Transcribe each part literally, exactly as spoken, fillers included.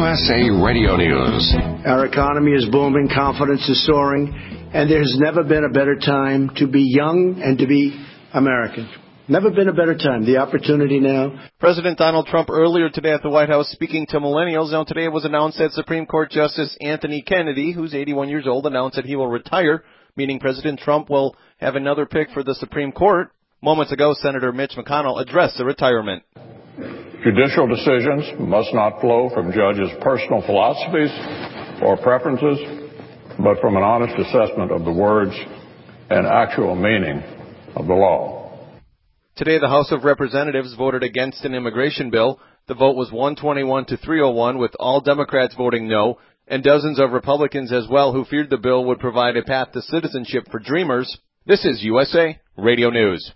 S A Radio News. Our economy is booming, confidence is soaring, and there has never been a better time to be young and to be American. Never been a better time. The opportunity now. President Donald Trump earlier today at the White House speaking to millennials. Now today it was announced that Supreme Court Justice Anthony Kennedy, who's eighty-one years old, announced that he will retire, meaning President Trump will have another pick for the Supreme Court. Moments ago, Senator Mitch McConnell addressed the retirement. Judicial decisions must not flow from judges' personal philosophies or preferences, but from an honest assessment of the words and actual meaning of the law. Today, the House of Representatives voted against an immigration bill. The vote was one twenty-one to three oh one, with all Democrats voting no, and dozens of Republicans as well who feared the bill would provide a path to citizenship for dreamers. This is U S A Radio News.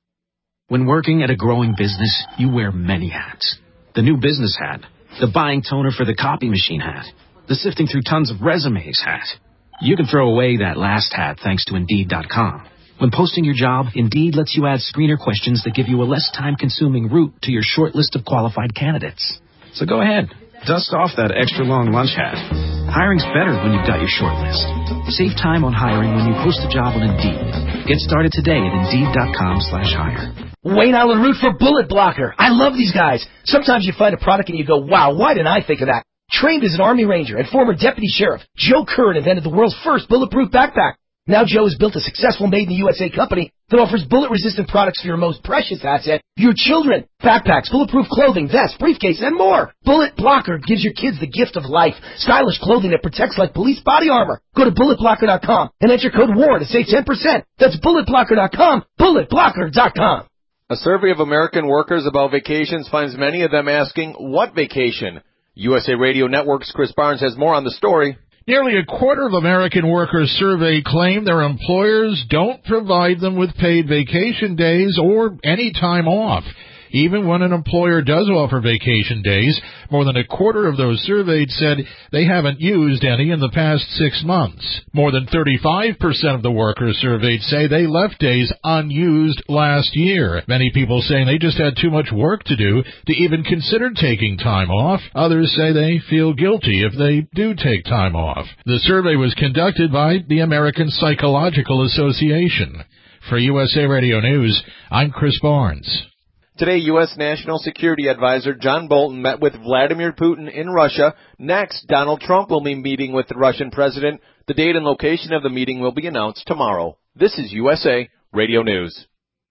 When working at a growing business, you wear many hats. The new business hat, the buying toner for the copy machine hat, the sifting through tons of resumes hat. You can throw away that last hat thanks to Indeed dot com. When posting your job, Indeed lets you add screener questions that give you a less time-consuming route to your short list of qualified candidates. So go ahead, dust off that extra long lunch hat. Hiring's better when you've got your short list. Save time on hiring when you post a job on Indeed. Get started today at Indeed dot com slash hire. Wayne Allen Root for Bullet Blocker. I love these guys. Sometimes you find a product and you go, wow, why didn't I think of that? Trained as an Army Ranger and former Deputy Sheriff, Joe Curran invented the world's first bulletproof backpack. Now Joe has built a successful made-in-the-U S A company that offers bullet-resistant products for your most precious asset, your children. Backpacks, bulletproof clothing, vests, briefcases, and more. Bullet Blocker gives your kids the gift of life. Stylish clothing that protects like police body armor. Go to bullet blocker dot com and enter code WAR to save ten percent. That's bullet blocker dot com, bullet blocker dot com. A survey of American workers about vacations finds many of them asking, what vacation? U S A Radio Network's Chris Barnes has more on the story. Nearly a quarter of American workers surveyed claim their employers don't provide them with paid vacation days or any time off. Even when an employer does offer vacation days, more than a quarter of those surveyed said they haven't used any in the past six months. More than thirty-five percent of the workers surveyed say they left days unused last year. Many people saying they just had too much work to do to even consider taking time off. Others say they feel guilty if they do take time off. The survey was conducted by the American Psychological Association. For U S A Radio News, I'm Chris Barnes. Today, U S. National Security Advisor John Bolton met with Vladimir Putin in Russia. Next, Donald Trump will be meeting with the Russian president. The date and location of the meeting will be announced tomorrow. This is U S A Radio News.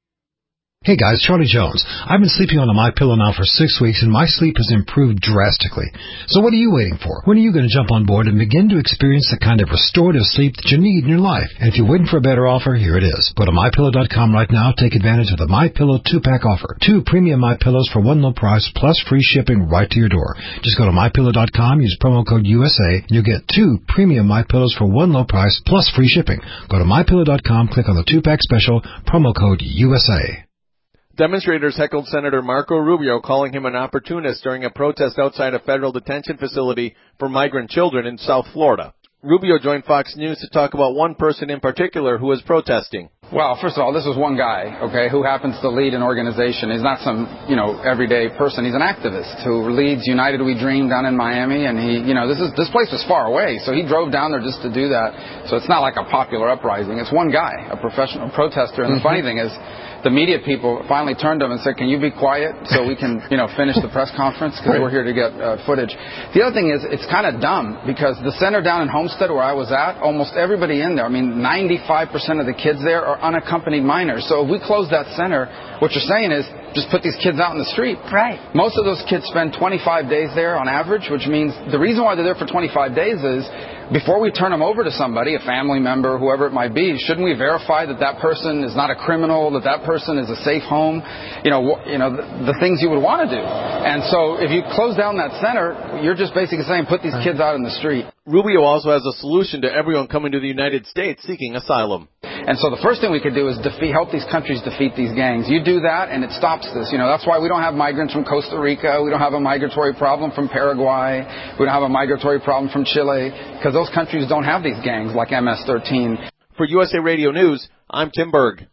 Hey guys, Charlie Jones. I've been sleeping on a MyPillow now for six weeks and my sleep has improved drastically. So what are you waiting for? When are you going to jump on board and begin to experience the kind of restorative sleep that you need in your life? And if you're waiting for a better offer, here it is. Go to My Pillow dot com right now. Take advantage of the MyPillow two-pack offer. Two premium MyPillows for one low price plus free shipping right to your door. Just go to My Pillow dot com, use promo code U S A, and you'll get two premium MyPillows for one low price plus free shipping. Go to My Pillow dot com, click on the two-pack special, promo code U S A. Demonstrators heckled Senator Marco Rubio, calling him an opportunist during a protest outside a federal detention facility for migrant children in South Florida. Rubio joined Fox News to talk about one person in particular who was protesting. Well, first of all, this is one guy, okay, who happens to lead an organization. He's not some, you know, everyday person. He's an activist who leads United We Dream down in Miami, and he, you know, this is this place was far away, so he drove down there just to do that. So it's not like a popular uprising. It's one guy, a professional protester. And the funny thing is, the media people finally turned to him and said, can you be quiet so we can, you know, finish the press conference because we're here to get uh, footage. The other thing is it's kind of dumb because the center down in Homestead where I was at, almost everybody in there, I mean, ninety-five percent of the kids there are unaccompanied minors. So if we close that center, what you're saying is just put these kids out in the street. Right. Most of those kids spend twenty-five days there on average, which means the reason why they're there for twenty-five days is before we turn them over to somebody, a family member, whoever it might be, shouldn't we verify that that person is not a criminal, that that person is a safe home, you know, you know the, the things you would want to do. And so if you close down that center, you're just basically saying put these kids out in the street. Rubio also has a solution to everyone coming to the United States seeking asylum. And so the first thing we could do is defeat, help these countries defeat these gangs. You do that, and it stops this. You know, that's why we don't have migrants from Costa Rica. We don't have a migratory problem from Paraguay. We don't have a migratory problem from Chile, because those countries don't have these gangs like M S thirteen. For U S A Radio News, I'm Tim Berg.